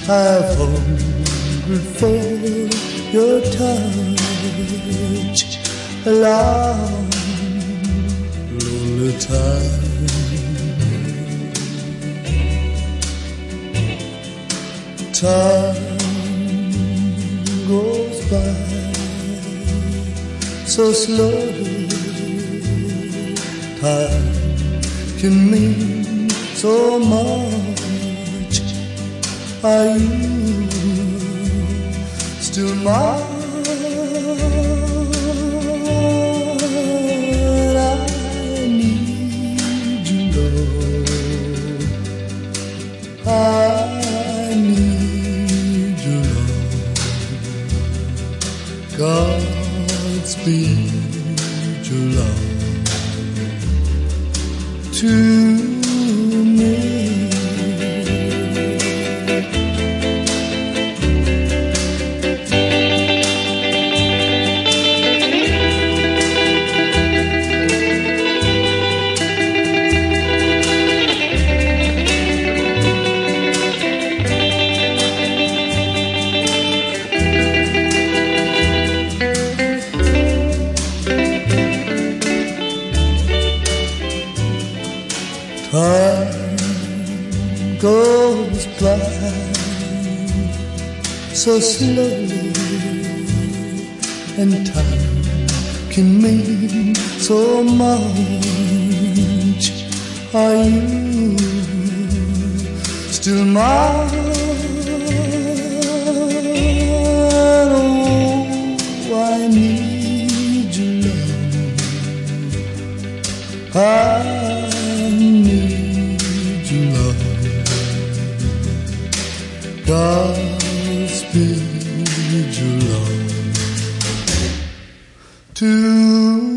I've hungered for your touch a long, lonely time. Time goes by so slowly. Time can mean so much. Are you still mine? I need you, Lord. I need you, Lord. Godspeed your love to me. Time goes by so slowly, and time can mean so much. Are you still mine? Oh, I need you, love. I need you, love. Godspeed your love to